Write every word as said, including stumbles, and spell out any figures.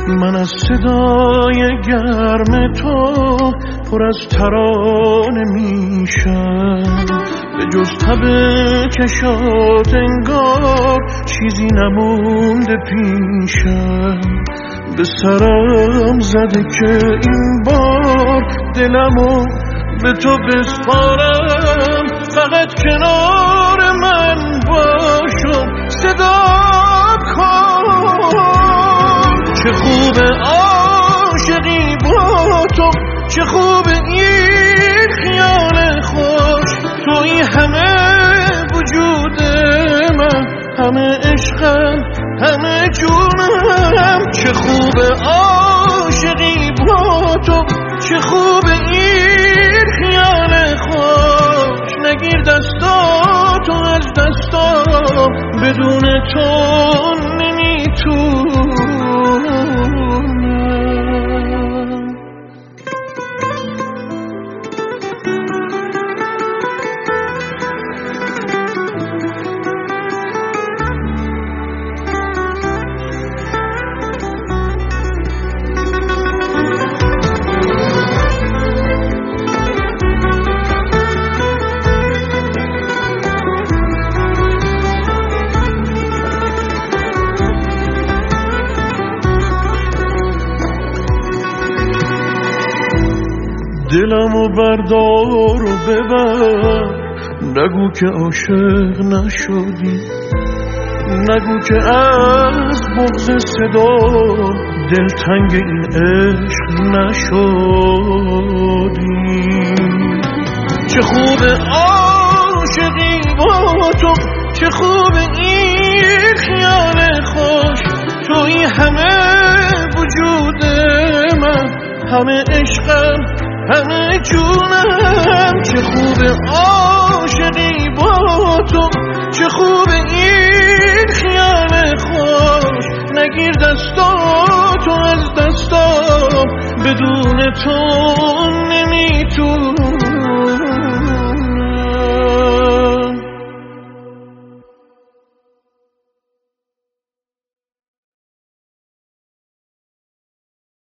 من از صدای گرم تو پر از ترانه میشم، به جز تب چشات انگار چیزی نمونده پیشم. به سرم زده که این بار دلمو به تو بسپارم، فقط کنار من باشو صدا کن. چه خوبه عاشقی با تو، چه خوبه این خیال خوش، توی همه وجود من، همه عشقم، همه جونم. چه خوبه عاشقی با تو، چه خوبه این خیال خوش، نگیر دستاتو از دستام، بدون تو نمیتونم. دلمو بردار و ببر، نگو که عاشق نشدی، نگو که از بغض صدا دلتنگ این عشق نشدی. چه خوبه عاشقی با تو، چه خوبه این خیال خوش، توی همه وجود من، همه عشقم، همه جونم. چه خوبه عاشقی با تو، چه خوبه این خیال خوش، نگیر دستاتو از دستام، بدون تو